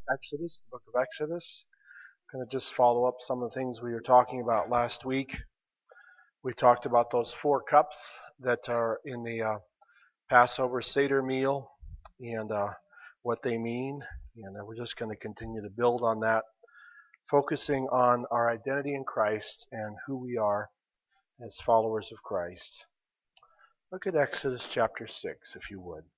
Exodus, the book of Exodus. I'm going to just follow up some of the things we were talking about last week. We talked about those 4 cups that are in the Passover Seder meal and what they mean. And we're just going to continue to build on that, focusing on our identity in Christ and who we are as followers of Christ. Look at Exodus chapter 6, if you would.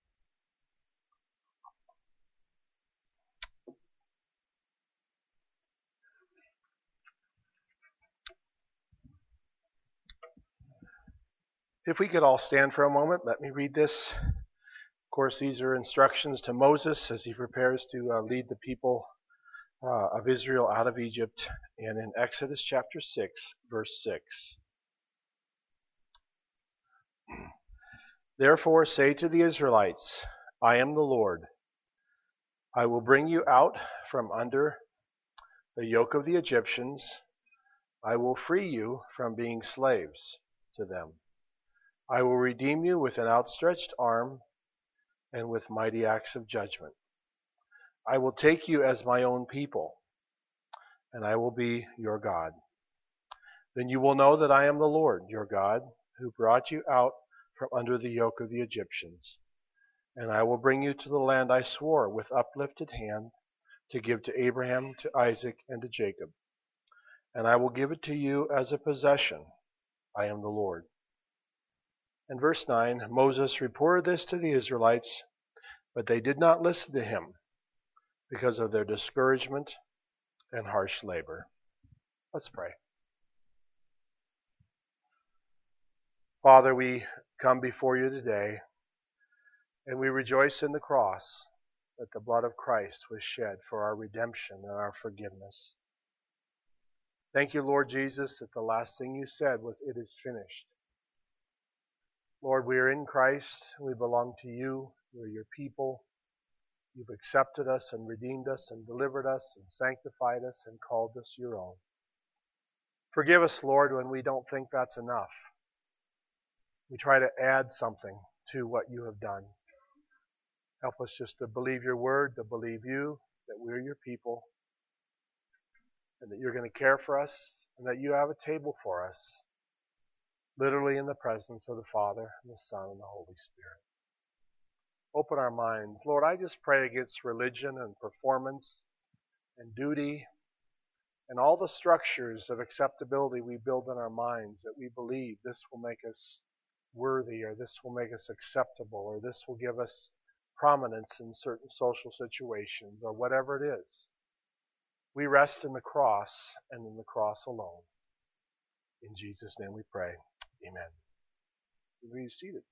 If we could all stand for a moment, let me read this. Of course, these are instructions to Moses as he prepares to lead the people of Israel out of Egypt. And in Exodus chapter 6, verse 6. Therefore say to the Israelites, I am the Lord. I will bring you out from under the yoke of the Egyptians. I will free you from being slaves to them. I will redeem you with an outstretched arm and with mighty acts of judgment. I will take you as my own people, and I will be your God. Then you will know that I am the Lord, your God, who brought you out from under the yoke of the Egyptians. And I will bring you to the land I swore with uplifted hand to give to Abraham, to Isaac, and to Jacob. And I will give it to you as a possession. I am the Lord. In verse 9, Moses reported this to the Israelites, but they did not listen to him because of their discouragement and harsh labor. Let's pray. Father, we come before you today, and we rejoice in the cross that the blood of Christ was shed for our redemption and our forgiveness. Thank you, Lord Jesus, that the last thing you said was, it is finished. Lord, we are in Christ. We belong to you. We're your people. You've accepted us and redeemed us and delivered us and sanctified us and called us your own. Forgive us, Lord, when we don't think that's enough. We try to add something to what you have done. Help us just to believe your word, to believe you, that we're your people, and that you're going to care for us, and that you have a table for us, literally in the presence of the Father, and the Son, and the Holy Spirit. Open our minds. Lord, I just pray against religion and performance and duty and all the structures of acceptability we build in our minds, that we believe this will make us worthy, or this will make us acceptable, or this will give us prominence in certain social situations, or whatever it is. We rest in the cross and in the cross alone. In Jesus' name we pray. Amen. You may be seated.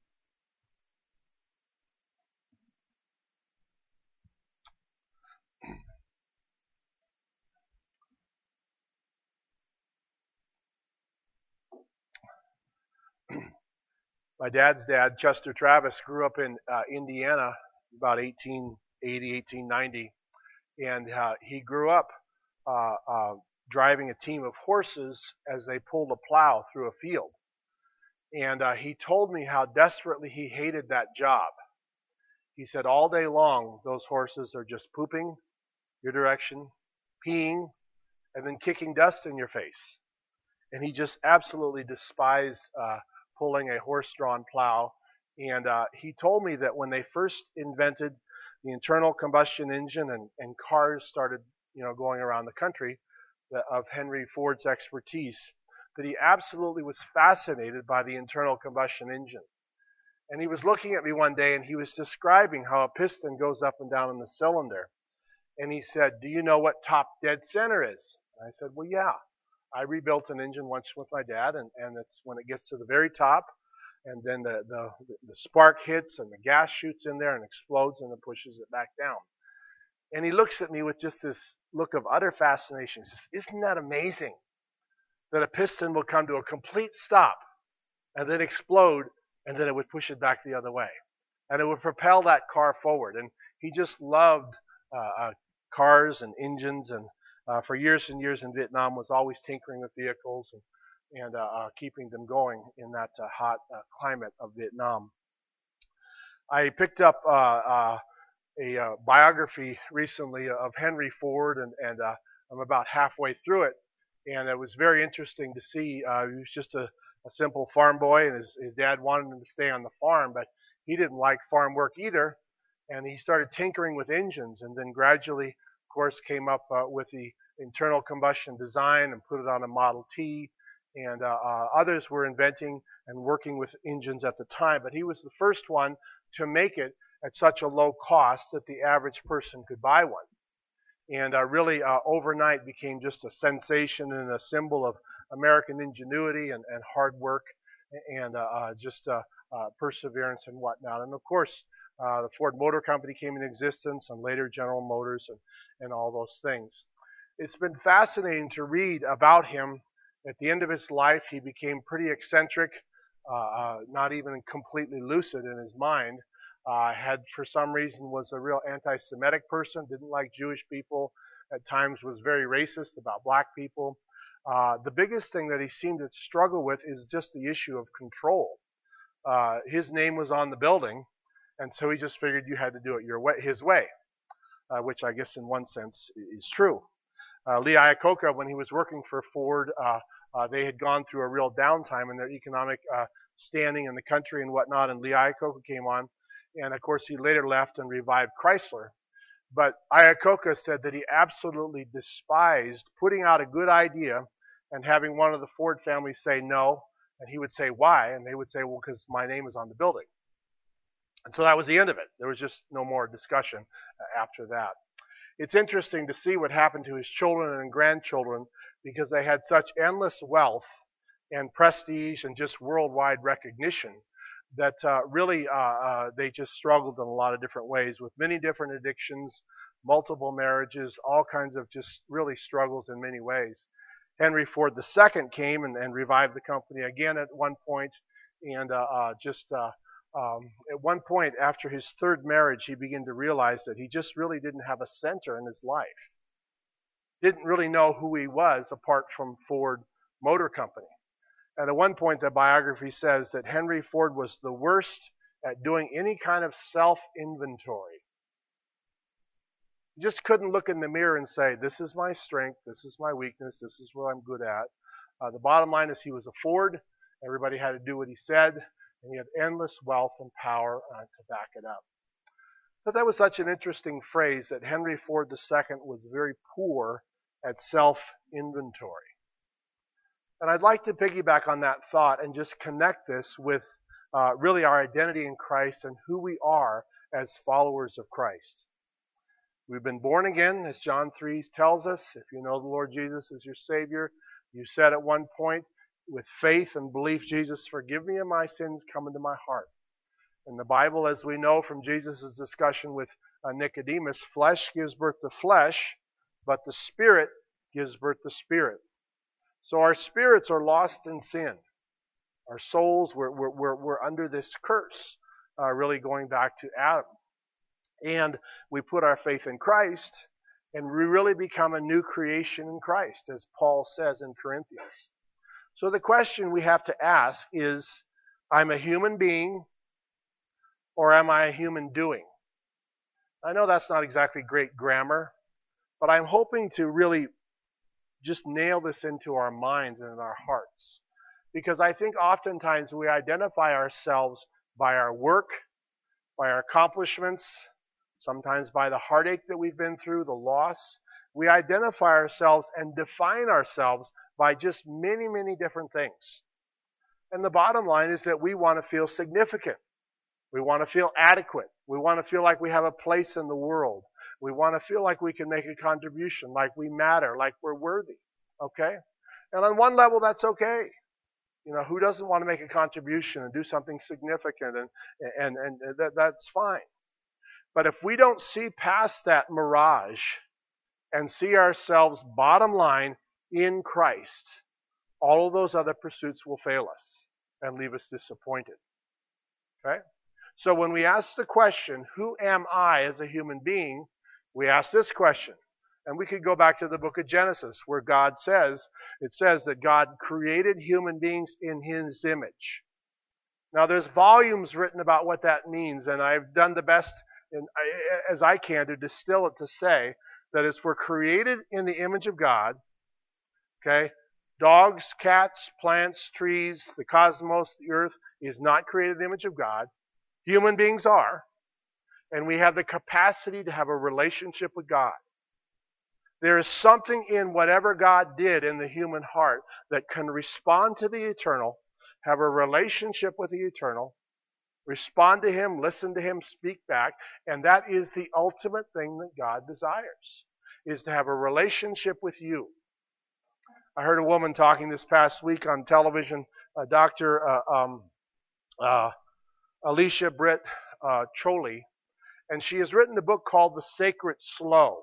My dad's dad, Chester Travis, grew up in Indiana about 1880, 1890, and he grew up driving a team of horses as they pulled a plow through a field. And he told me how desperately he hated that job. He said all day long those horses are just pooping your direction, peeing, and then kicking dust in your face. And he just absolutely despised pulling a horse-drawn plow. And he told me that when they first invented the internal combustion engine and cars started, going around the country, of Henry Ford's expertise, that he absolutely was fascinated by the internal combustion engine. And he was looking at me one day and he was describing how a piston goes up and down in the cylinder. And he said, do you know what top dead center is? And I said, well, yeah. I rebuilt an engine once with my dad, and it's when it gets to the very top, and then the spark hits and the gas shoots in there and explodes and then pushes it back down. And he looks at me with just this look of utter fascination. He says, isn't that amazing that a piston will come to a complete stop and then explode, and then it would push it back the other way, and it would propel that car forward. And he just loved cars and engines, and for years and years in Vietnam was always tinkering with vehicles and keeping them going in that hot climate of Vietnam. I picked up a biography recently of Henry Ford, and I'm about halfway through it, and it was very interesting to see. He was just a simple farm boy, and his dad wanted him to stay on the farm, but he didn't like farm work either, and he started tinkering with engines, and then gradually, of course, came up with the internal combustion design and put it on a Model T, and others were inventing and working with engines at the time, but he was the first one to make it at such a low cost that the average person could buy one. And really overnight became just a sensation and a symbol of American ingenuity and hard work and just perseverance and whatnot. And of course, the Ford Motor Company came into existence, and later General Motors and all those things. It's been fascinating to read about him. At the end of his life, he became pretty eccentric, not even completely lucid in his mind. Had for some reason was a real anti-Semitic person, didn't like Jewish people, at times was very racist about black people. The biggest thing that he seemed to struggle with is just the issue of control. His name was on the building, and so he just figured you had to do it his way, which I guess in one sense is true. Lee Iacocca, when he was working for Ford, they had gone through a real downtime in their economic standing in the country and whatnot, and Lee Iacocca came on. And of course, he later left and revived Chrysler. But Iacocca said that he absolutely despised putting out a good idea and having one of the Ford family say no. And he would say, why? And they would say, well, because my name is on the building. And so that was the end of it. There was just no more discussion after that. It's interesting to see what happened to his children and grandchildren because they had such endless wealth and prestige and just worldwide recognition that really they just struggled in a lot of different ways with many different addictions, multiple marriages, all kinds of just really struggles in many ways. Henry Ford II came and revived the company again at one point, and at one point after his third marriage, he began to realize that he just really didn't have a center in his life. Didn't really know who he was apart from Ford Motor Company. And at one point, the biography says that Henry Ford was the worst at doing any kind of self-inventory. He just couldn't look in the mirror and say, this is my strength, this is my weakness, this is what I'm good at. The bottom line is he was a Ford. Everybody had to do what he said, and he had endless wealth and power to back it up. But that was such an interesting phrase that Henry Ford II was very poor at self-inventory. And I'd like to piggyback on that thought and just connect this with really our identity in Christ and who we are as followers of Christ. We've been born again, as John 3 tells us. If you know the Lord Jesus as your Savior, you said at one point, with faith and belief, Jesus, forgive me of my sins, come into my heart. In the Bible, as we know from Jesus' discussion with Nicodemus, flesh gives birth to flesh, but the Spirit gives birth to spirit. So our spirits are lost in sin. Our souls, we're under this curse, really going back to Adam. And we put our faith in Christ, and we really become a new creation in Christ, as Paul says in Corinthians. So the question we have to ask is, I'm a human being, or am I a human doing? I know that's not exactly great grammar, but I'm hoping to really just nail this into our minds and in our hearts. Because I think oftentimes we identify ourselves by our work, by our accomplishments, sometimes by the heartache that we've been through, the loss. We identify ourselves and define ourselves by just many, many different things. And the bottom line is that we want to feel significant. We want to feel adequate. We want to feel like we have a place in the world. We want to feel like we can make a contribution, like we matter, like we're worthy. Okay? And on one level, that's okay. You know, who doesn't want to make a contribution and do something significant, and that's fine. But if we don't see past that mirage and see ourselves bottom line in Christ, all of those other pursuits will fail us and leave us disappointed. Okay? So when we ask the question, who am I as a human being, we ask this question. And we could go back to the book of Genesis where it says that God created human beings in His image. Now there's volumes written about what that means, and I've done the best as I can, to distill it to say that as we're created in the image of God, okay, dogs, cats, plants, trees, the cosmos, the earth is not created in the image of God. Human beings are, and we have the capacity to have a relationship with God. There is something in whatever God did in the human heart that can respond to the eternal, have a relationship with the eternal, respond to Him, listen to Him, speak back, and that is the ultimate thing that God desires, is to have a relationship with you. I heard a woman talking this past week on television, Dr. Alicia Britt Chole, and she has written a book called The Sacred Slow.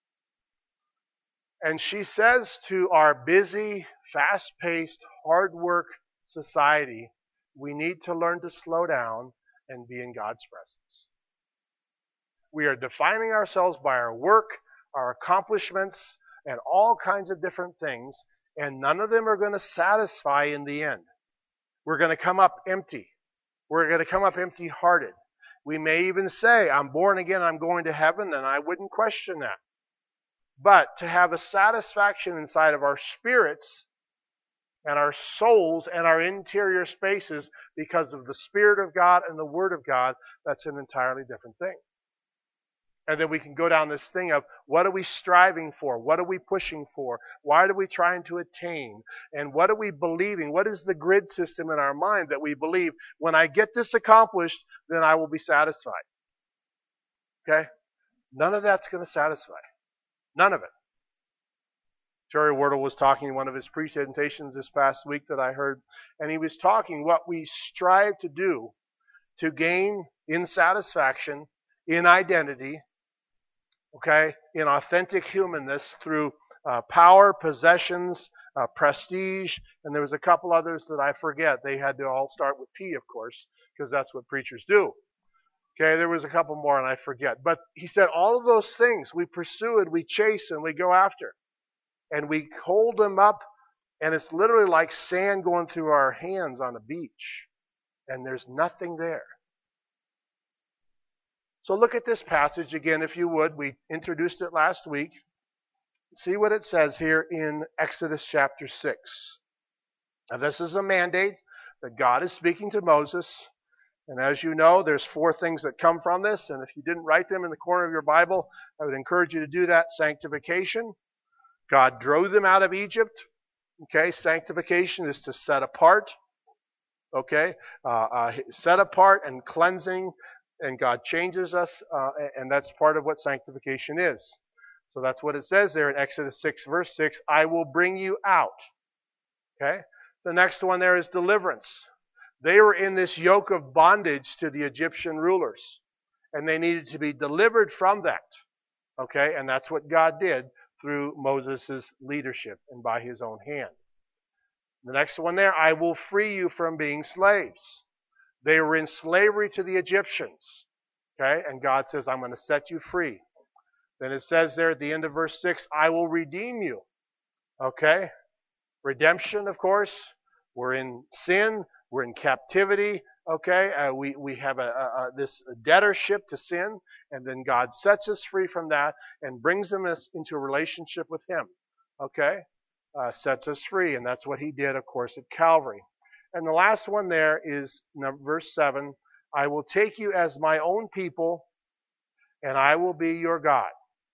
And she says to our busy, fast-paced, hard work society, we need to learn to slow down and be in God's presence. We are defining ourselves by our work, our accomplishments, and all kinds of different things, and none of them are going to satisfy in the end. We're going to come up empty. We're going to come up empty-hearted. We may even say, I'm born again, I'm going to heaven, and I wouldn't question that. But to have a satisfaction inside of our spirits and our souls and our interior spaces because of the Spirit of God and the Word of God, that's an entirely different thing. And then we can go down this thing of what are we striving for? What are we pushing for? Why are we trying to attain? And what are we believing? What is the grid system in our mind that we believe, when I get this accomplished, then I will be satisfied? Okay? None of that's going to satisfy. None of it. Jerry Wardle was talking in one of his presentations this past week that I heard, and he was talking what we strive to do to gain in satisfaction, in identity, okay, in authentic humanness through power, possessions, prestige, and there was a couple others that I forget. They had to all start with P, of course, because that's what preachers do. Okay, there was a couple more and I forget. But he said all of those things we pursue and we chase and we go after. And we hold them up, and it's literally like sand going through our hands on a beach. And there's nothing there. So look at this passage again, if you would. We introduced it last week. See what it says here in Exodus chapter 6. Now this is a mandate that God is speaking to Moses. And as you know, there's 4 things that come from this. And if you didn't write them in the corner of your Bible, I would encourage you to do that. Sanctification. God drove them out of Egypt. Okay, sanctification is to set apart. Okay, set apart and cleansing. And God changes us. And that's part of what sanctification is. So that's what it says there in Exodus 6, verse 6. I will bring you out. Okay, the next one there is deliverance. They were in this yoke of bondage to the Egyptian rulers, and they needed to be delivered from that. Okay, and that's what God did through Moses' leadership and by his own hand. The next one there, I will free you from being slaves. They were in slavery to the Egyptians. Okay, and God says, I'm going to set you free. Then it says there at the end of verse 6, I will redeem you. Okay, redemption, of course. We're in sin. We're in captivity, okay? We have this debtorship to sin, and then God sets us free from that and brings us into a relationship with Him, okay? Sets us free, and that's what He did, of course, at Calvary. And the last one there is verse 7, I will take you as my own people, and I will be your God.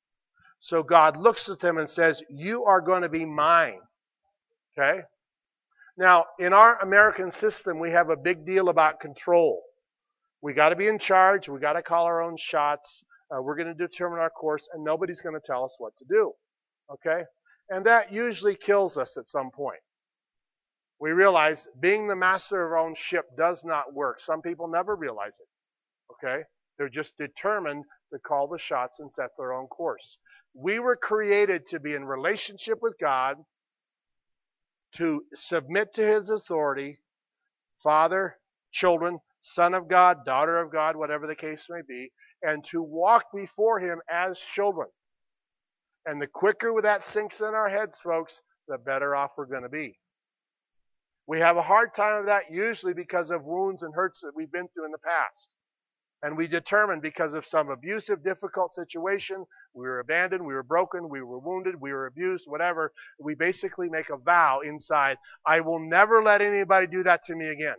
So God looks at them and says, you are going to be mine, okay? Now, in our American system, we have a big deal about control. We got to be in charge. We got to call our own shots. We're going to determine our course, and nobody's going to tell us what to do. Okay? And that usually kills us at some point. We realize being the master of our own ship does not work. Some people never realize it. Okay? They're just determined to call the shots and set their own course. We were created to be in relationship with God, to submit to His authority, Father, children, Son of God, daughter of God, whatever the case may be, and to walk before Him as children. And the quicker that sinks in our heads, folks, the better off we're going to be. We have a hard time of that usually because of wounds and hurts that we've been through in the past. And we determined because of some abusive, difficult situation, we were abandoned, we were broken, we were wounded, we were abused, whatever. We basically make a vow inside, I will never let anybody do that to me again.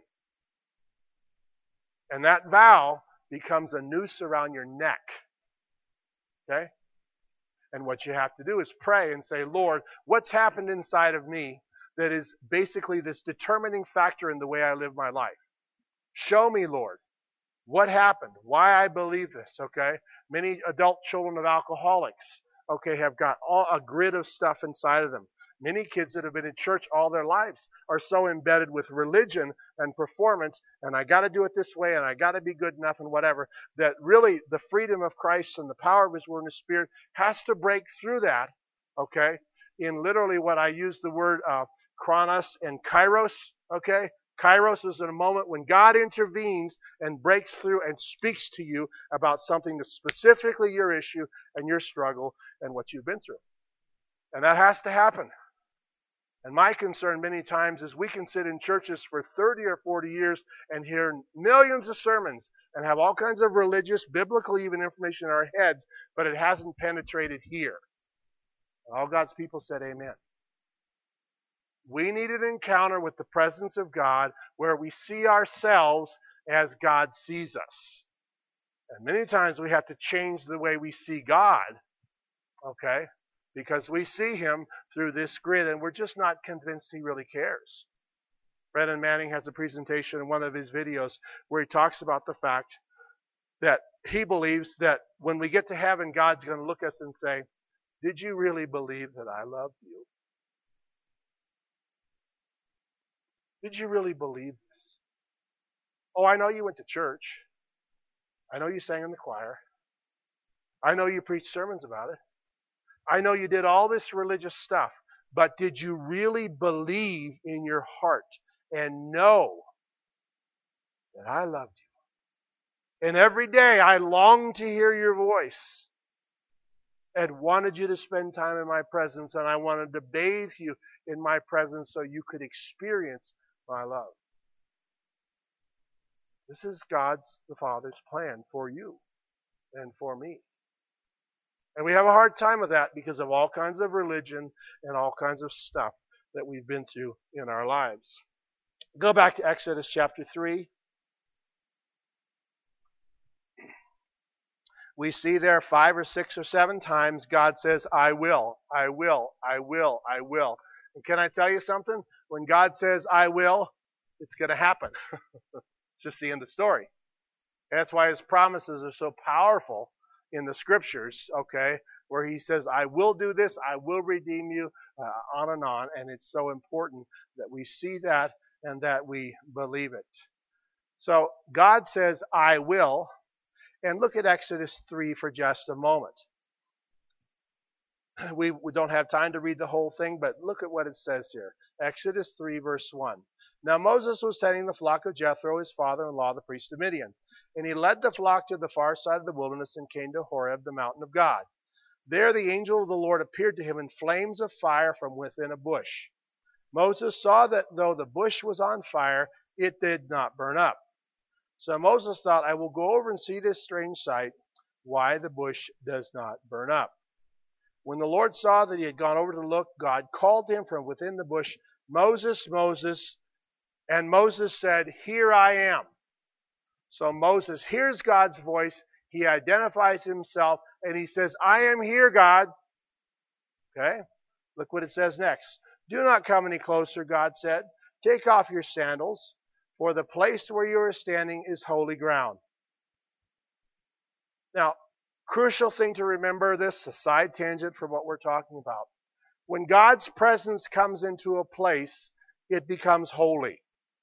And that vow becomes a noose around your neck. Okay? And what you have to do is pray and say, Lord, what's happened inside of me that is basically this determining factor in the way I live my life? Show me, Lord. What happened? Why I believe this, okay? Many adult children of alcoholics, okay, have got a grid of stuff inside of them. Many kids that have been in church all their lives are so embedded with religion and performance, and I got to do it this way, and I got to be good enough and whatever, that really the freedom of Christ and the power of His Word and His Spirit has to break through that, okay? In literally what I use the word chronos and kairos, okay? Kairos is in a moment when God intervenes and breaks through and speaks to you about something that's specifically your issue and your struggle and what you've been through. And that has to happen. And my concern many times is we can sit in churches for 30 or 40 years and hear millions of sermons and have all kinds of religious, biblical even information in our heads, but it hasn't penetrated here. And all God's people said amen. We need an encounter with the presence of God where we see ourselves as God sees us. And many times we have to change the way we see God, okay? Because we see Him through this grid and we're just not convinced He really cares. Brennan Manning has a presentation in one of his videos where he talks about the fact that he believes that when we get to heaven, God's going to look at us and say, did you really believe that I loved you? Did you really believe this? Oh, I know you went to church. I know you sang in the choir. I know you preached sermons about it. I know you did all this religious stuff. But did you really believe in your heart and know that I loved you? And every day I longed to hear your voice and wanted you to spend time in my presence, and I wanted to bathe you in my presence so you could experience my love. This is God's, the Father's plan for you and for me. And we have a hard time with that because of all kinds of religion and all kinds of stuff that we've been through in our lives. Go back to Exodus chapter 3. We see there 5 or 6 or 7 times God says, I will, I will, I will, I will. And can I tell you something? When God says, I will, it's going to happen. It's just the end of the story. That's why His promises are so powerful in the Scriptures, okay, where He says, I will do this, I will redeem you, on and on. And it's so important that we see that and that we believe it. So God says, I will. And look at Exodus 3 for just a moment. We don't have time to read the whole thing, but look at what it says here. Exodus 3 verse 1. Now Moses was tending the flock of Jethro, his father-in-law, the priest of Midian. And he led the flock to the far side of the wilderness and came to Horeb, the mountain of God. There the angel of the Lord appeared to him in flames of fire from within a bush. Moses saw that though the bush was on fire, it did not burn up. So Moses thought, I will go over and see this strange sight, why the bush does not burn up. When the Lord saw that he had gone over to look, God called him from within the bush, Moses, Moses. And Moses said, here I am. So Moses hears God's voice. He identifies himself and he says, I am here, God. Okay? Look what it says next. Do not come any closer, God said. Take off your sandals, for the place where you are standing is holy ground. Now, crucial thing to remember this, a side tangent from what we're talking about. When God's presence comes into a place, it becomes holy.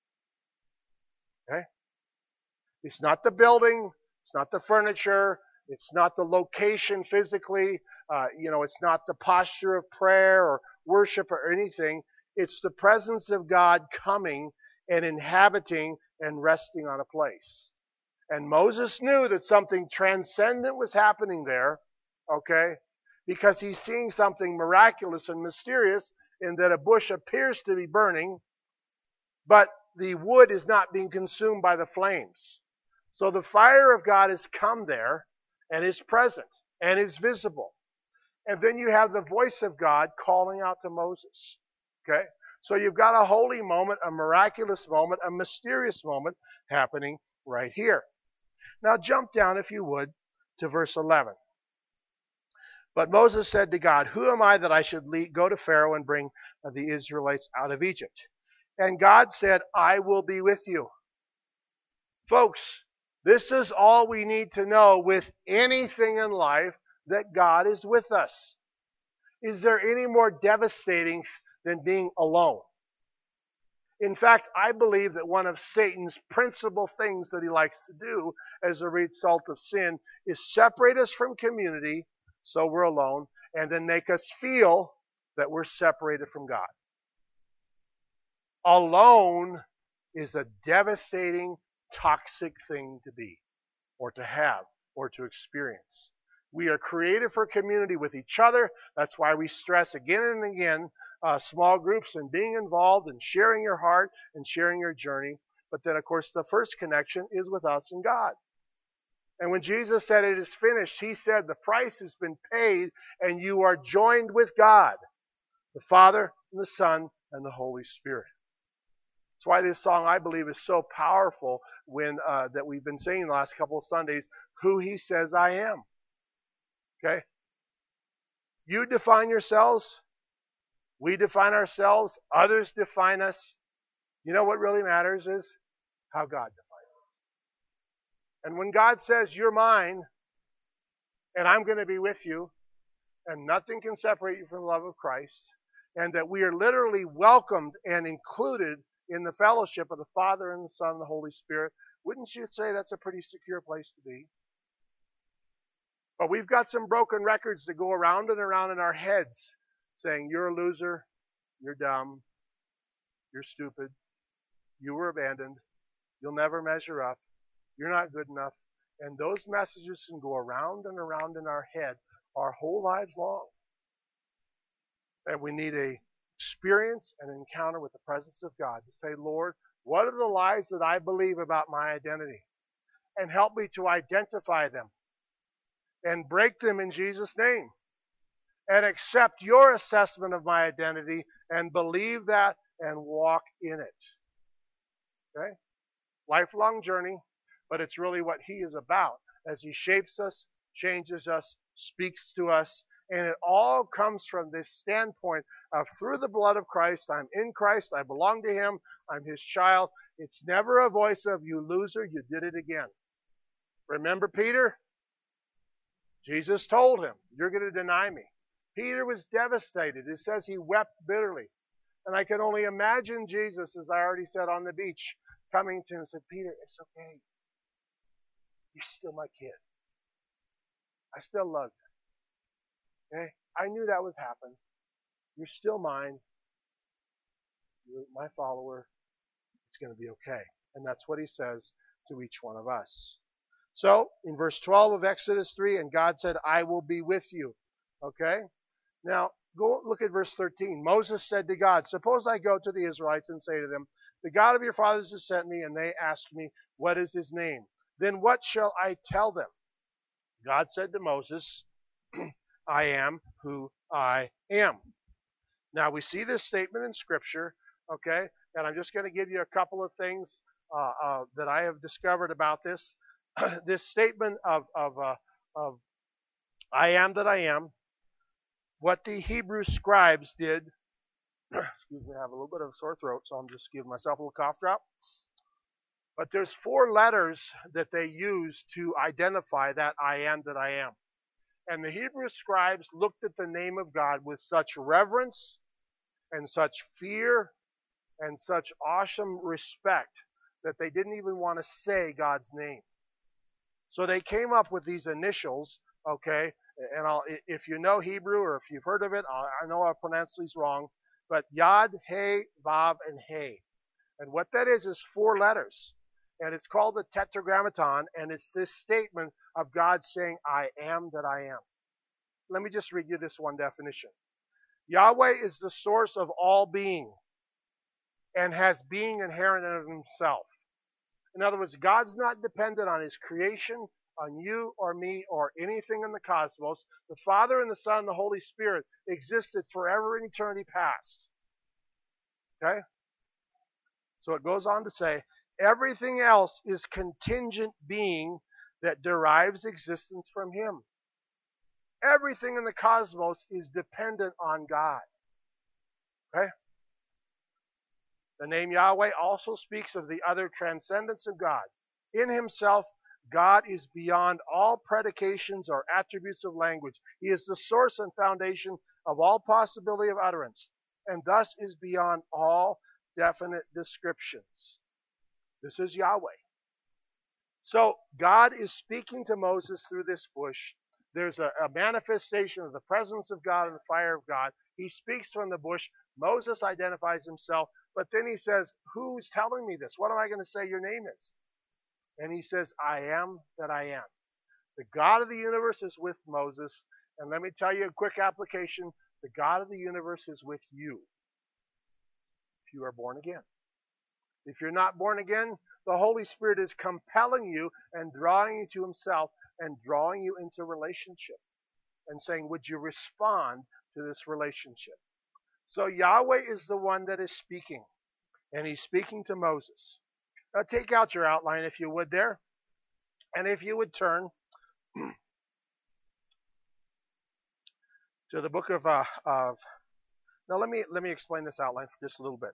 Okay? It's not the building, it's not the furniture, it's not the location physically, it's not the posture of prayer or worship or anything. It's the presence of God coming and inhabiting and resting on a place. And Moses knew that something transcendent was happening there, okay, because he's seeing something miraculous and mysterious in that a bush appears to be burning, but the wood is not being consumed by the flames. So the fire of God has come there and is present and is visible. And then you have the voice of God calling out to Moses. Okay? So you've got a holy moment, a miraculous moment, a mysterious moment happening right here. Now jump down, if you would, to verse 11. But Moses said to God, who am I that I should go to Pharaoh and bring the Israelites out of Egypt? And God said, I will be with you. Folks, this is all we need to know with anything in life, that God is with us. Is there any more devastating than being alone? In fact, I believe that one of Satan's principal things that he likes to do as a result of sin is separate us from community, so we're alone, and then make us feel that we're separated from God. Alone is a devastating, toxic thing to be, or to have, or to experience. We are created for community with each other. That's why we stress again and again small groups and being involved and sharing your heart and sharing your journey. But then, of course, the first connection is with us and God. And when Jesus said it is finished, he said the price has been paid and you are joined with God, the Father and the Son and the Holy Spirit. That's why this song, I believe, is so powerful when that we've been singing the last couple of Sundays, Who He Says I Am. Okay? You define yourselves. We define ourselves. Others define us. You know what really matters is how God defines us. And when God says, you're mine, and I'm going to be with you, and nothing can separate you from the love of Christ, and that we are literally welcomed and included in the fellowship of the Father and the Son and the Holy Spirit, wouldn't you say that's a pretty secure place to be? But we've got some broken records that go around and around in our heads saying, you're a loser, you're dumb, you're stupid, you were abandoned, you'll never measure up, you're not good enough. And those messages can go around and around in our head our whole lives long. And we need a experience and encounter with the presence of God to say, Lord, what are the lies that I believe about my identity? And help me to identify them and break them in Jesus' name. And accept your assessment of my identity and believe that and walk in it. Okay? Lifelong journey, but it's really what he is about as he shapes us, changes us, speaks to us, and it all comes from this standpoint of through the blood of Christ, I'm in Christ, I belong to him, I'm his child. It's never a voice of, you loser, you did it again. Remember Peter? Jesus told him, you're going to deny me. Peter was devastated. It says he wept bitterly. And I can only imagine Jesus, as I already said on the beach, coming to him and said, Peter, it's okay. You're still my kid. I still love you. Okay? I knew that would happen. You're still mine. You're my follower. It's going to be okay. And that's what he says to each one of us. So, in verse 12 of Exodus 3, and God said, I will be with you. Okay? Now, go look at verse 13. Moses said to God, suppose I go to the Israelites and say to them, the God of your fathers has sent me, and they ask me, what is his name? Then what shall I tell them? God said to Moses, I am who I am. Now, we see this statement in Scripture, okay? And I'm just going to give you a couple of things that I have discovered about this. This statement of I am that I am, what the Hebrew scribes did, excuse me, I have a little bit of a sore throat, so I'm just giving myself a little cough drop. But there's 4 letters that they use to identify that I am that I am. And the Hebrew scribes looked at the name of God with such reverence and such fear and such awesome respect that they didn't even want to say God's name. So they came up with these initials, okay? And if you know Hebrew or if you've heard of it, I know I pronounced these wrong, but Yod, He, Vav, and He. And what that is 4 letters. And it's called the Tetragrammaton, and it's this statement of God saying, I am that I am. Let me just read you this one definition. Yahweh is the source of all being and has being inherent in himself. In other words, God's not dependent on his creation, on you or me or anything in the cosmos. The Father and the Son and the Holy Spirit existed forever in eternity past. Okay? So it goes on to say, everything else is contingent being that derives existence from him. Everything in the cosmos is dependent on God. Okay? The name Yahweh also speaks of the utter transcendence of God. In himself, God is beyond all predications or attributes of language. He is the source and foundation of all possibility of utterance, and thus is beyond all definite descriptions. This is Yahweh. So God is speaking to Moses through this bush. There's a manifestation of the presence of God and the fire of God. He speaks from the bush. Moses identifies himself, but then he says, who's telling me this? What am I going to say your name is? And he says, I am that I am. The God of the universe is with Moses. And let me tell you a quick application. The God of the universe is with you if you are born again. If you're not born again, the Holy Spirit is compelling you and drawing you to himself and drawing you into relationship and saying, would you respond to this relationship? So Yahweh is the one that is speaking, and he's speaking to Moses. Now take out your outline if you would there, and if you would turn to the book of now let me explain this outline for just a little bit.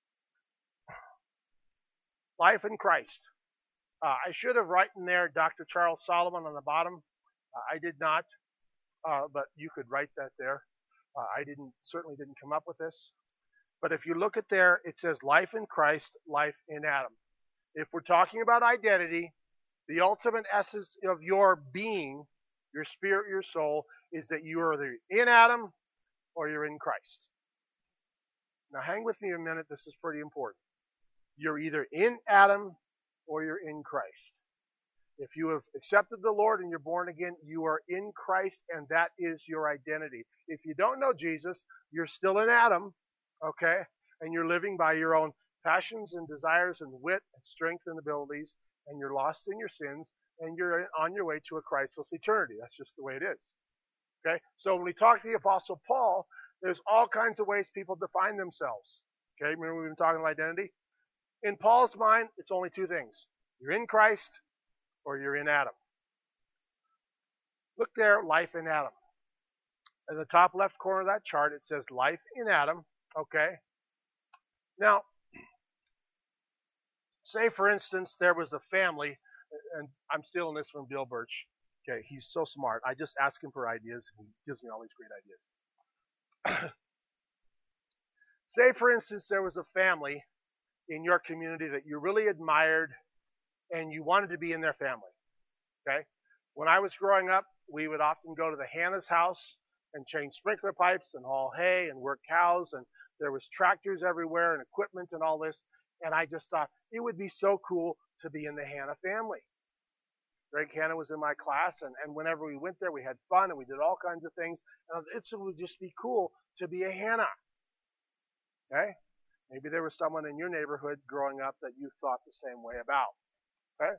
Life in Christ. I should have written there Dr. Charles Solomon on the bottom. I did not, but you could write that there. I certainly didn't come up with this. But if you look at there, it says life in Christ, life in Adam. If we're talking about identity, the ultimate essence of your being, your spirit, your soul, is that you are either in Adam or you're in Christ. Now hang with me a minute. This is pretty important. You're either in Adam or you're in Christ. If you have accepted the Lord and you're born again, you are in Christ, and that is your identity. If you don't know Jesus, you're still in Adam, okay? And you're living by your own passions and desires and wit and strength and abilities, and you're lost in your sins, and you're on your way to a Christless eternity. That's just the way it is. Okay? So when we talk to the Apostle Paul, there's all kinds of ways people define themselves. Okay? Remember we've been talking about identity? In Paul's mind, it's only two things. You're in Christ or you're in Adam. Look there, life in Adam. In the top left corner of that chart, it says life in Adam. Okay? Now, say for instance, there was a family, and I'm stealing this from Bill Birch. Okay, he's so smart. I just ask him for ideas, and he gives me all these great ideas. Say for instance, there was a family in your community that you really admired and you wanted to be in their family. Okay? When I was growing up, we would often go to the Hannah's house and change sprinkler pipes and haul hay and work cows, and there was tractors everywhere and equipment and all this, and I just thought it would be so cool to be in the Hannah family. Greg Hannah was in my class, and whenever we went there, we had fun and we did all kinds of things, and it would just be cool to be a Hannah. Okay? Maybe there was someone in your neighborhood growing up that you thought the same way about. Okay?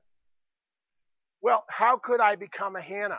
Well, how could I become a Hannah?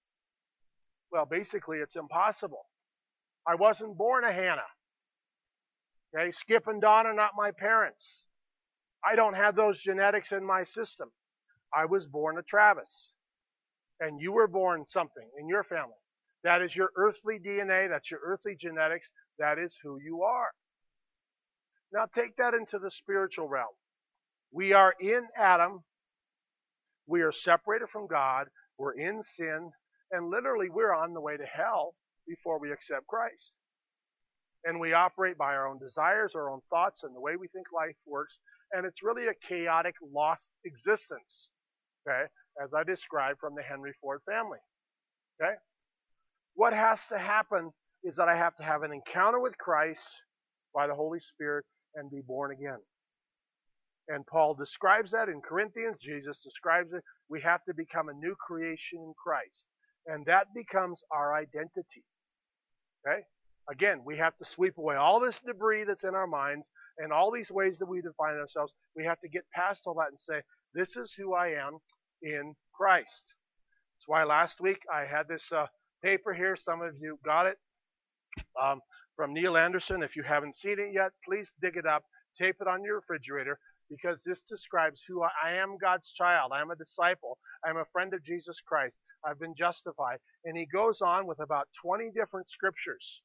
Well, basically, it's impossible. I wasn't born a Hannah. Okay? Skip and Don are not my parents. I don't have those genetics in my system. I was born a Travis. And you were born something in your family. That is your earthly DNA. That's your earthly genetics. That is who you are. Now take that into the spiritual realm. We are in Adam. We are separated from God. We're in sin. And literally we're on the way to hell before we accept Christ. And we operate by our own desires, our own thoughts, and the way we think life works. And it's really a chaotic, lost existence. Okay? As I described from the Henry Ford family. Okay? What has to happen is that I have to have an encounter with Christ by the Holy Spirit and be born again. And Paul describes that in Corinthians. Jesus describes it. We have to become a new creation in Christ. And that becomes our identity. Okay? Again, we have to sweep away all this debris that's in our minds and all these ways that we define ourselves. We have to get past all that and say, This is who I am in Christ. That's why last week I had this paper here. Some of you got it um, from Neil Anderson. If you haven't seen it yet, please dig it up, tape it on your refrigerator, because this describes who I am. God's child. I am a disciple. I am a friend of Jesus Christ. I've been justified. And he goes on with about 20 different scriptures.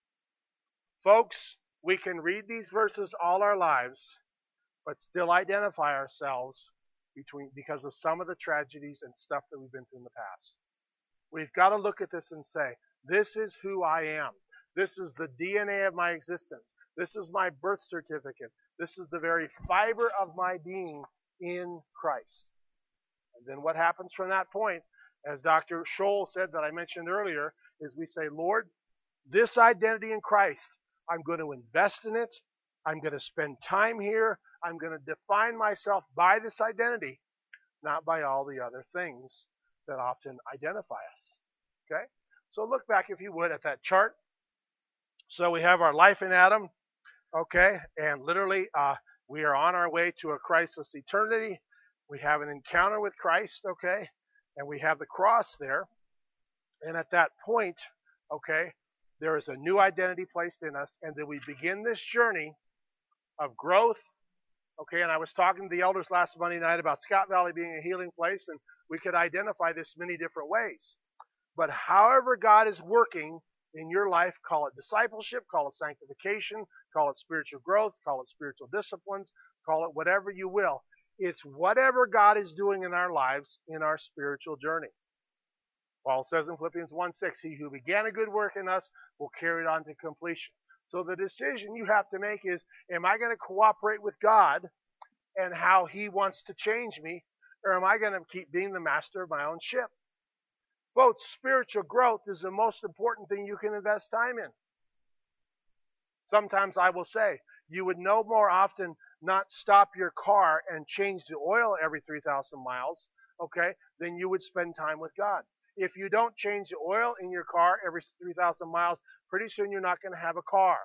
Folks, we can read these verses all our lives, but still identify ourselves because of some of the tragedies and stuff that we've been through in the past. We've got to look at this and say, this is who I am. This is the DNA of my existence. This is my birth certificate. This is the very fiber of my being in Christ. And then what happens from that point, as Dr. Scholl said that I mentioned earlier, is we say, Lord, this identity in Christ, I'm going to invest in it. I'm going to spend time here. I'm going to define myself by this identity, not by all the other things that often identify us. Okay? So look back, if you would, at that chart. So we have our life in Adam, okay? And literally, we are on our way to a Christless eternity. We have an encounter with Christ, okay? And we have the cross there. And at that point, okay, there is a new identity placed in us. And then we begin this journey of growth. Okay, and I was talking to the elders last Monday night about Scott Valley being a healing place, and we could identify this many different ways. But however God is working in your life, call it discipleship, call it sanctification, call it spiritual growth, call it spiritual disciplines, call it whatever you will. It's whatever God is doing in our lives in our spiritual journey. Paul says in Philippians 1:6, he who began a good work in us will carry it on to completion. So the decision you have to make is, am I going to cooperate with God and how he wants to change me, or am I going to keep being the master of my own ship? Both spiritual growth is the most important thing you can invest time in. Sometimes I will say, you would no more often not stop your car and change the oil every 3,000 miles, okay, than you would spend time with God. If you don't change the oil in your car every 3,000 miles, pretty soon you're not going to have a car.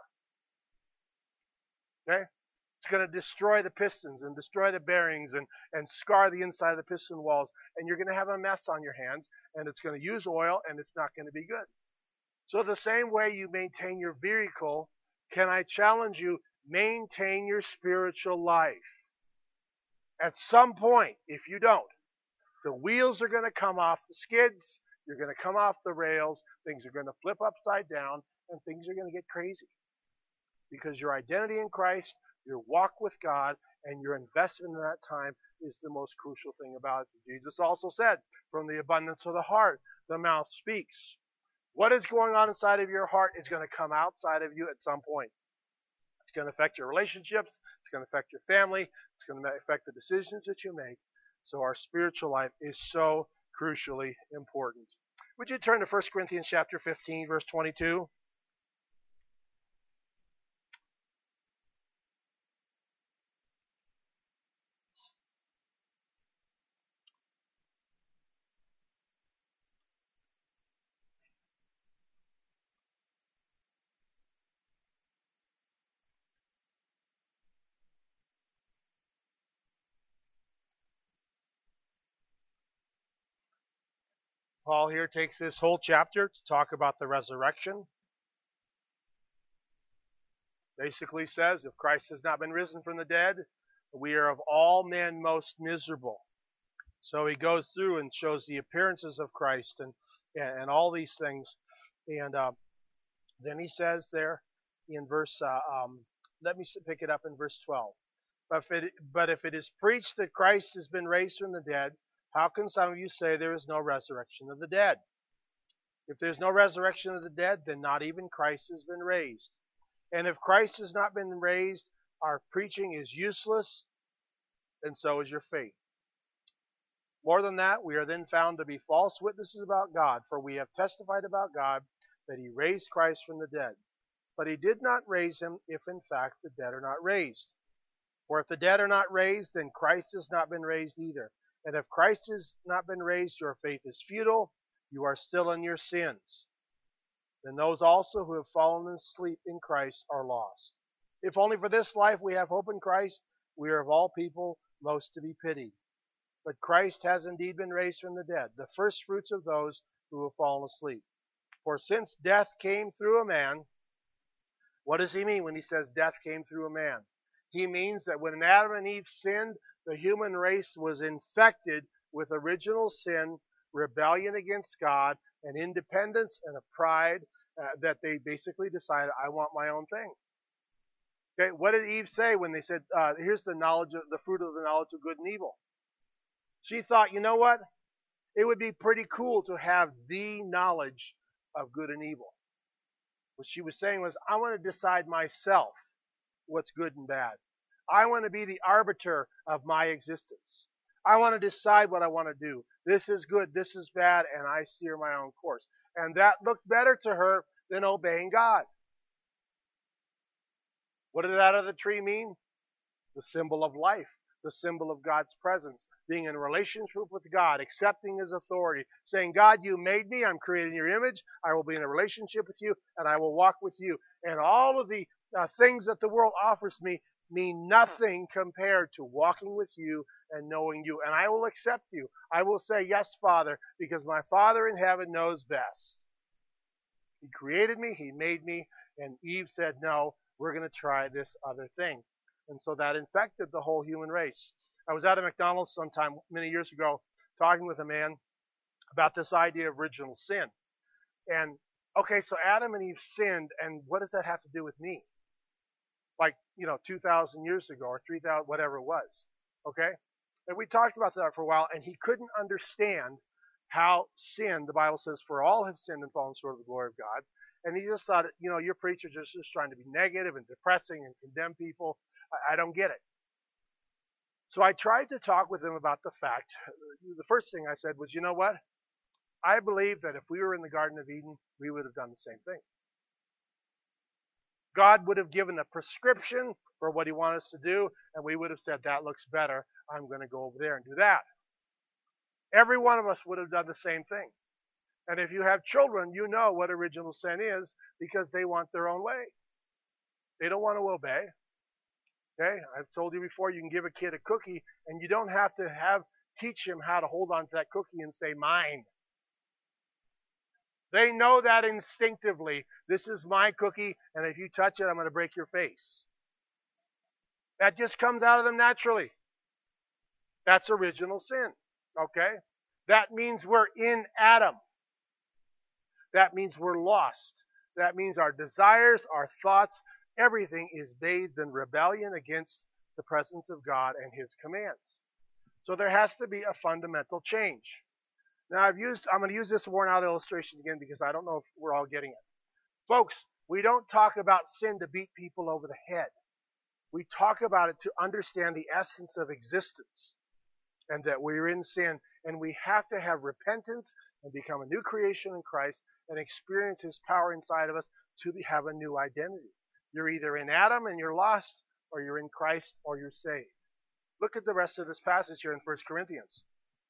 Okay? It's going to destroy the pistons and destroy the bearings and scar the inside of the piston walls. And you're going to have a mess on your hands, and it's going to use oil, and it's not going to be good. So the same way you maintain your vehicle, can I challenge you, maintain your spiritual life. At some point, if you don't, the wheels are going to come off the skids, you're going to come off the rails, things are going to flip upside down, and things are going to get crazy. Because your identity in Christ, your walk with God, and your investment in that time is the most crucial thing about it. Jesus also said, from the abundance of the heart, the mouth speaks. What is going on inside of your heart is going to come outside of you at some point. It's going to affect your relationships. It's going to affect your family. It's going to affect the decisions that you make. So our spiritual life is so crucially important. Would you turn to 1 Corinthians chapter 15, verse 22? Paul here takes this whole chapter to talk about the resurrection. Basically says, if Christ has not been risen from the dead, we are of all men most miserable. So he goes through and shows the appearances of Christ and all these things. And then he says there in verse, let me pick it up in verse 12. But if it is preached that Christ has been raised from the dead, how can some of you say there is no resurrection of the dead? If there's no resurrection of the dead, then not even Christ has been raised. And if Christ has not been raised, our preaching is useless, and so is your faith. More than that, we are then found to be false witnesses about God, for we have testified about God that he raised Christ from the dead. But he did not raise him if in fact the dead are not raised. For if the dead are not raised, then Christ has not been raised either. And if Christ has not been raised, your faith is futile. You are still in your sins. Then those also who have fallen asleep in Christ are lost. If only for this life we have hope in Christ, we are of all people most to be pitied. but Christ has indeed been raised from the dead, the first fruits of those who have fallen asleep. For since death came through a man, what does he mean when he says death came through a man? He means that when Adam and Eve sinned, the human race was infected with original sin, rebellion against God, and independence and a pride that they basically decided, I want my own thing. Okay, what did Eve say when they said, here's the knowledge of the fruit of the knowledge of good and evil? She thought, you know what? It would be pretty cool to have the knowledge of good and evil. What she was saying was, I want to decide myself what's good and bad. I want to be the arbiter of my existence. I want to decide what I want to do. This is good, this is bad, and I steer my own course. And that looked better to her than obeying God. What did that other tree mean? The symbol of life, the symbol of God's presence, being in a relationship with God, accepting His authority, saying, God, you made me, I'm created in your image, I will be in a relationship with you, and I will walk with you. And all of the things that the world offers me mean nothing compared to walking with you and knowing you. And I will accept you. I will say, yes, Father, because my Father in heaven knows best. He created me, He made me, and Eve said, no, we're going to try this other thing. And so that infected the whole human race. I was at a McDonald's sometime many years ago talking with a man about this idea of original sin. And, okay, so Adam and Eve sinned, and what does that have to do with me? Like, 2,000 years ago or 3,000, whatever it was. Okay? And we talked about that for a while, and he couldn't understand how sin, the Bible says, for all have sinned and fallen short of the glory of God. And he just thought, your preachers are just trying to be negative and depressing and condemn people. I don't get it. So I tried to talk with him about the fact, the first thing I said was, you know what? I believe that if we were in the Garden of Eden, we would have done the same thing. God would have given a prescription for what He wanted us to do, and we would have said, that looks better. I'm going to go over there and do that. Every one of us would have done the same thing. And if you have children, you know what original sin is because they want their own way. They don't want to obey. Okay? I've told you before, you can give a kid a cookie, and you don't have to teach him how to hold on to that cookie and say, mine. They know that instinctively. This is my cookie, and if you touch it, I'm going to break your face. That just comes out of them naturally. That's original sin. Okay? That means we're in Adam. That means we're lost. That means our desires, our thoughts, everything is bathed in rebellion against the presence of God and His commands. So there has to be a fundamental change. Now I'm going to use this worn out illustration again because I don't know if we're all getting it. Folks, we don't talk about sin to beat people over the head. We talk about it to understand the essence of existence and that we're in sin, and we have to have repentance and become a new creation in Christ and experience His power inside of us to have a new identity. You're either in Adam and you're lost, or you're in Christ or you're saved. Look at the rest of this passage here in 1 Corinthians.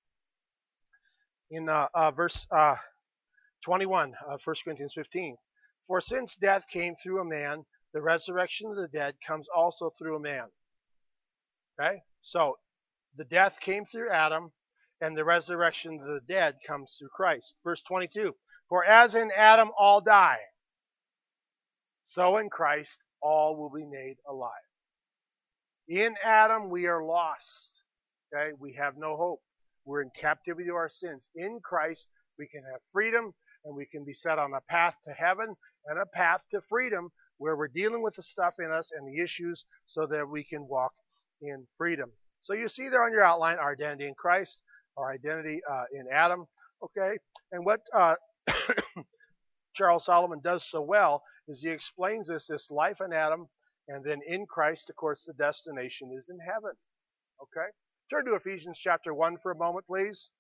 In verse 21 of 1 Corinthians 15. For since death came through a man, the resurrection of the dead comes also through a man. Okay? So, the death came through Adam, and the resurrection of the dead comes through Christ. Verse 22. For as in Adam all die, so in Christ all will be made alive. In Adam we are lost. Okay? We have no hope. We're in captivity to our sins. In Christ we can have freedom, and we can be set on a path to heaven and a path to freedom where we're dealing with the stuff in us and the issues so that we can walk in freedom. So you see there on your outline our identity in Christ, our identity in Adam. Okay? And what Charles Solomon does so well is he explains this life in Adam, and then in Christ, of course, the destination is in heaven. Okay? Turn to Ephesians chapter 1 for a moment, please.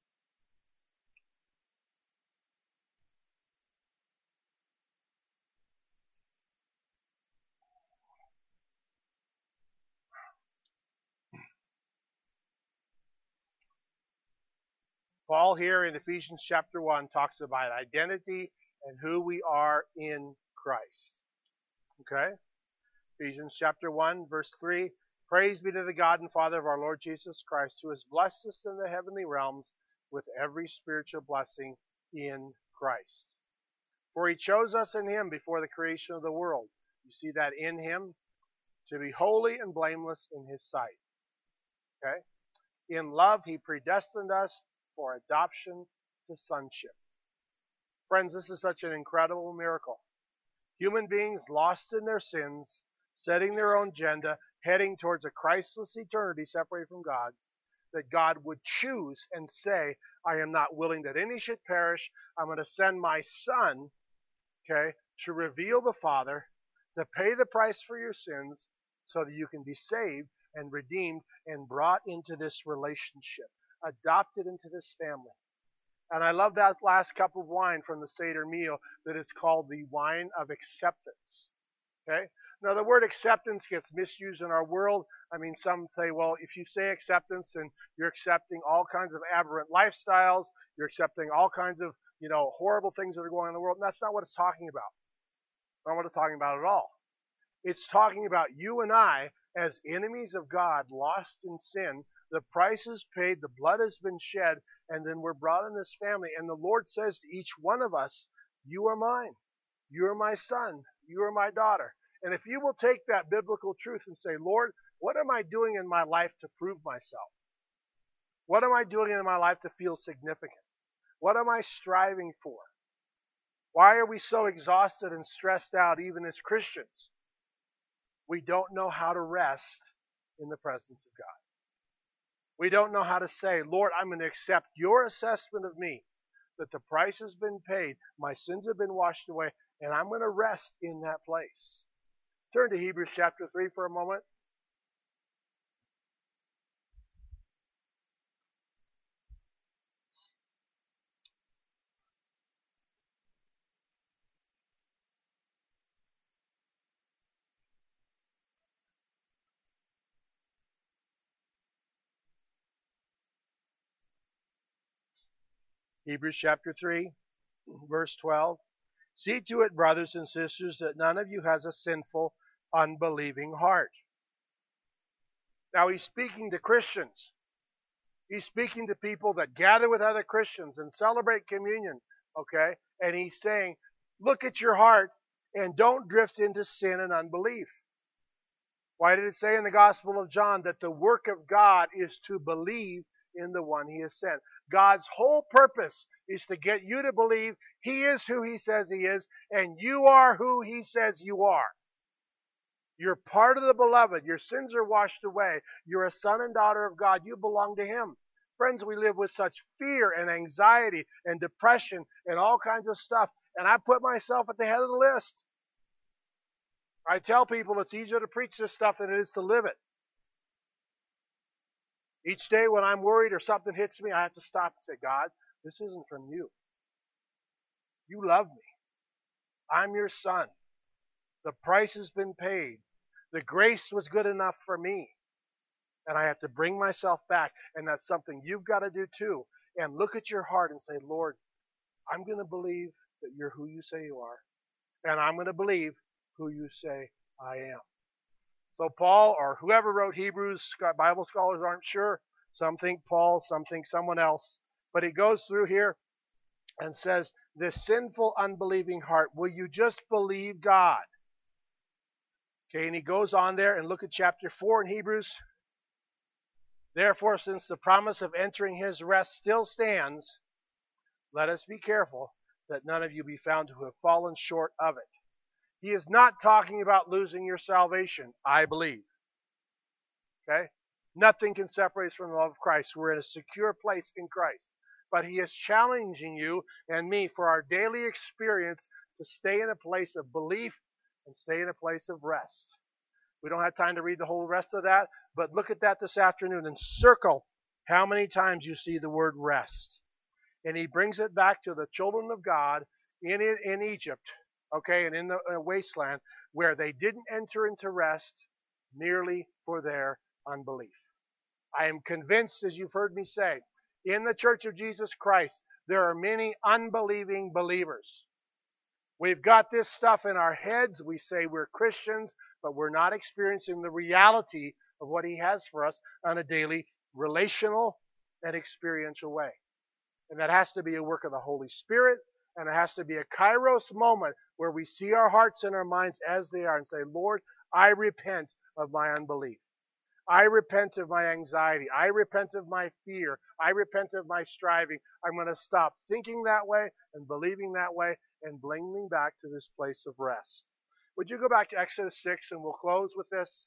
Paul here in Ephesians chapter 1 talks about identity and who we are in Christ. Okay? Ephesians chapter 1, verse 3. Praise be to the God and Father of our Lord Jesus Christ, who has blessed us in the heavenly realms with every spiritual blessing in Christ. For he chose us in him before the creation of the world. You see that in him, to be holy and blameless in his sight. Okay? In love, he predestined us for adoption to sonship. Friends, this is such an incredible miracle. Human beings lost in their sins, setting their own agenda, heading towards a Christless eternity separated from God, that God would choose and say, I am not willing that any should perish. I'm going to send my Son, okay, to reveal the Father, to pay the price for your sins so that you can be saved and redeemed and brought into this relationship, adopted into this family. And I love that last cup of wine from the Seder meal that is called the wine of acceptance. Okay? Now, the word acceptance gets misused in our world. I mean, some say, well, if you say acceptance, then you're accepting all kinds of aberrant lifestyles. You're accepting all kinds of, horrible things that are going on in the world. And that's not what it's talking about. Not what it's talking about at all. It's talking about you and I as enemies of God, lost in sin. The price is paid, the blood has been shed, and then we're brought in this family. And the Lord says to each one of us, you are mine. You are my son. You are my daughter. And if you will take that biblical truth and say, Lord, what am I doing in my life to prove myself? What am I doing in my life to feel significant? What am I striving for? Why are we so exhausted and stressed out even as Christians? We don't know how to rest in the presence of God. We don't know how to say, Lord, I'm going to accept your assessment of me, that the price has been paid, my sins have been washed away, and I'm going to rest in that place. Turn to Hebrews chapter 3 for a moment. Hebrews chapter 3, verse 12. See to it, brothers and sisters, that none of you has a sinful, unbelieving heart. Now he's speaking to Christians. He's speaking to people that gather with other Christians and celebrate communion, okay? And he's saying, look at your heart and don't drift into sin and unbelief. Why did it say in the Gospel of John that the work of God is to believe in the one he has sent? God's whole purpose is to get you to believe he is who he says he is, and you are who he says you are. You're part of the beloved. Your sins are washed away. You're a son and daughter of God. You belong to him. Friends, we live with such fear and anxiety and depression and all kinds of stuff, and I put myself at the head of the list. I tell people it's easier to preach this stuff than it is to live it. Each day when I'm worried or something hits me, I have to stop and say, God, this isn't from you. You love me. I'm your son. The price has been paid. The grace was good enough for me. And I have to bring myself back. And that's something you've got to do too. And look at your heart and say, Lord, I'm going to believe that you're who you say you are. And I'm going to believe who you say I am. So Paul, or whoever wrote Hebrews, Bible scholars aren't sure. Some think Paul, some think someone else. But he goes through here and says, this sinful, unbelieving heart, will you just believe God? Okay, and he goes on there and look at chapter 4 in Hebrews. Therefore, since the promise of entering his rest still stands, let us be careful that none of you be found to have fallen short of it. He is not talking about losing your salvation, I believe. Okay? Nothing can separate us from the love of Christ. We're in a secure place in Christ. But he is challenging you and me for our daily experience to stay in a place of belief and stay in a place of rest. We don't have time to read the whole rest of that, but look at that this afternoon and circle how many times you see the word rest. And he brings it back to the children of God in Egypt, okay, and in the wasteland, where they didn't enter into rest merely for their unbelief. I am convinced, as you've heard me say, in the Church of Jesus Christ, there are many unbelieving believers. We've got this stuff in our heads. We say we're Christians, but we're not experiencing the reality of what He has for us on a daily relational and experiential way. And that has to be a work of the Holy Spirit, and it has to be a kairos moment where we see our hearts and our minds as they are and say, Lord, I repent of my unbelief. I repent of my anxiety. I repent of my fear. I repent of my striving. I'm going to stop thinking that way and believing that way and bring me back to this place of rest. Would you go back to Exodus 6 and we'll close with this?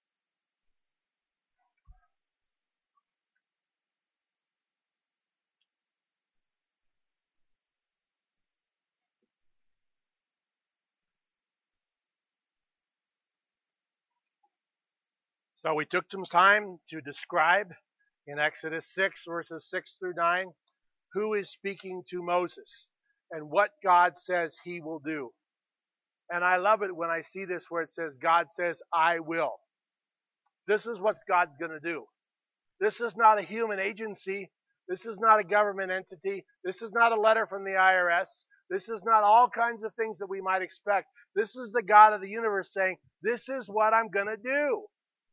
So we took some time to describe in Exodus 6, verses 6 through 9, who is speaking to Moses and what God says He will do. And I love it when I see this where it says, God says, I will. This is what God's going to do. This is not a human agency. This is not a government entity. This is not a letter from the IRS. This is not all kinds of things that we might expect. This is the God of the universe saying, this is what I'm going to do.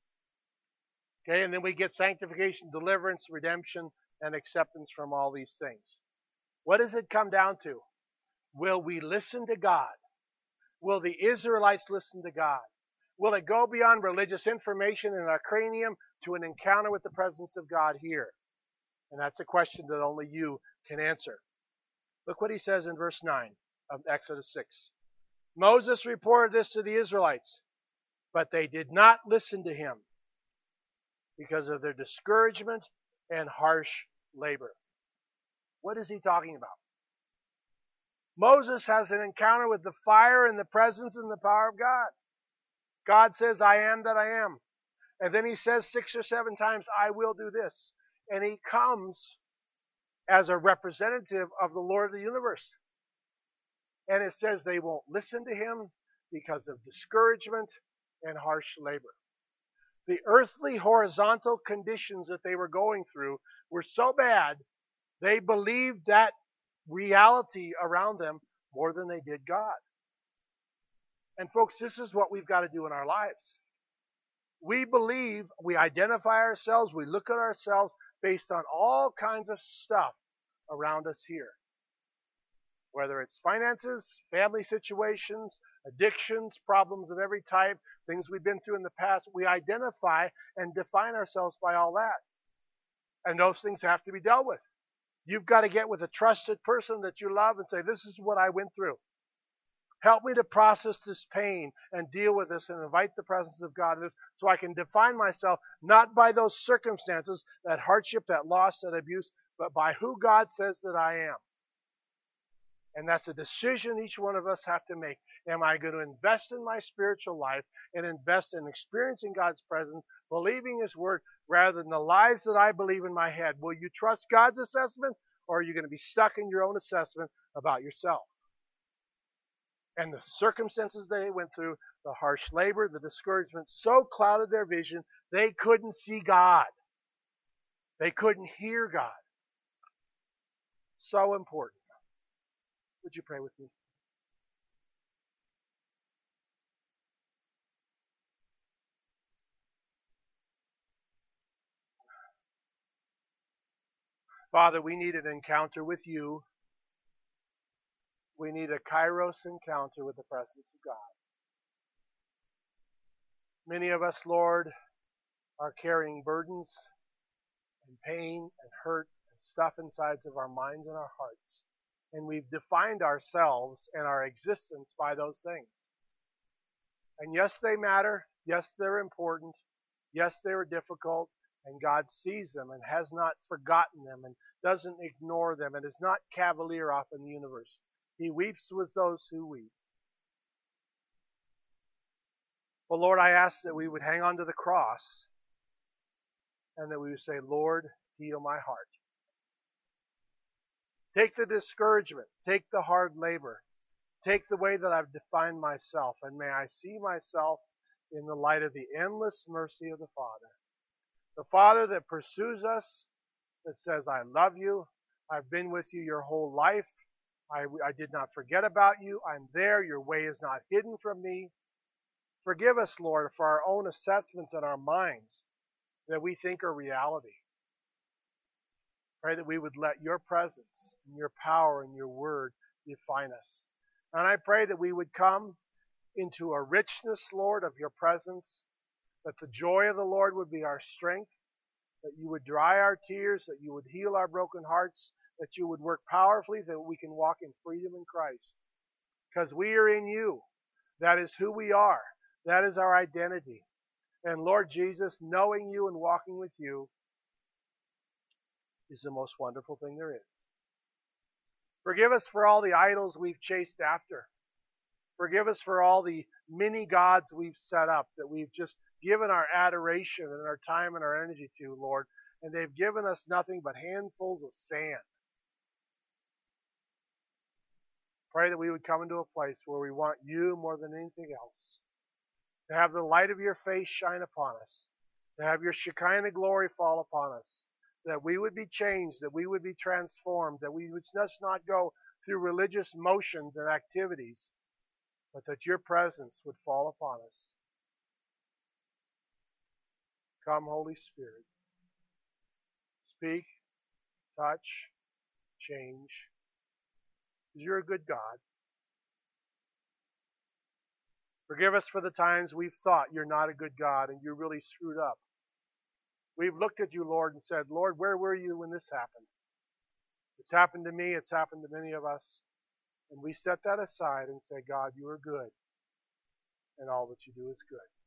Okay, and then we get sanctification, deliverance, redemption, and acceptance from all these things. What does it come down to? Will we listen to God? Will the Israelites listen to God? Will it go beyond religious information in our cranium to an encounter with the presence of God here? And that's a question that only you can answer. Look what he says in verse 9 of Exodus 6. Moses reported this to the Israelites, but they did not listen to him because of their discouragement and harsh labor. What is he talking about? Moses has an encounter with the fire and the presence and the power of God. God says, I am that I am. And then he says 6 or 7 times, I will do this. And he comes as a representative of the Lord of the universe. And it says they won't listen to him because of discouragement and harsh labor. The earthly horizontal conditions that they were going through were so bad, they believed that reality around them more than they did God. And folks, this is what we've got to do in our lives. We believe, we identify ourselves, we look at ourselves based on all kinds of stuff around us here. Whether it's finances, family situations, addictions, problems of every type, things we've been through in the past, we identify and define ourselves by all that. And those things have to be dealt with. You've got to get with a trusted person that you love and say, this is what I went through. Help me to process this pain and deal with this and invite the presence of God in this so I can define myself not by those circumstances, that hardship, that loss, that abuse, but by who God says that I am. And that's a decision each one of us have to make. Am I going to invest in my spiritual life and invest in experiencing God's presence, believing His Word, rather than the lies that I believe in my head? Will you trust God's assessment, or are you going to be stuck in your own assessment about yourself? And the circumstances they went through, the harsh labor, the discouragement, so clouded their vision, they couldn't see God. They couldn't hear God. So important. Would you pray with me? Father, we need an encounter with you. We need a kairos encounter with the presence of God. Many of us, Lord, are carrying burdens and pain and hurt and stuff inside of our minds and our hearts. And we've defined ourselves and our existence by those things. And yes, they matter. Yes, they're important. Yes, they were difficult. And God sees them and has not forgotten them and doesn't ignore them and is not cavalier off in the universe. He weeps with those who weep. Well, Lord, I ask that we would hang on to the cross and that we would say, Lord, heal my heart. Take the discouragement. Take the hard labor. Take the way that I've defined myself, and may I see myself in the light of the endless mercy of the Father. The Father that pursues us, that says, I love you. I've been with you your whole life. I did not forget about you. I'm there. Your way is not hidden from me. Forgive us, Lord, for our own assessments in our minds that we think are reality. Pray that we would let your presence and your power and your word define us. And I pray that we would come into a richness, Lord, of your presence, that the joy of the Lord would be our strength, that you would dry our tears, that you would heal our broken hearts, that you would work powerfully, that we can walk in freedom in Christ. Because we are in you. That is who we are. That is our identity. And Lord Jesus, knowing you and walking with you is the most wonderful thing there is. Forgive us for all the idols we've chased after. Forgive us for all the mini gods we've set up that we've just given our adoration and our time and our energy to, Lord, and they've given us nothing but handfuls of sand. Pray that we would come into a place where we want you more than anything else. To have the light of your face shine upon us. To have your Shekinah glory fall upon us. That we would be changed, that we would be transformed, that we would just not go through religious motions and activities, but that your presence would fall upon us. Come, Holy Spirit. Speak, touch, change. Because you're a good God. Forgive us for the times we've thought you're not a good God and you really screwed up. We've looked at you, Lord, and said, Lord, where were you when this happened? It's happened to me. It's happened to many of us. And we set that aside and say, God, you are good. And all that you do is good.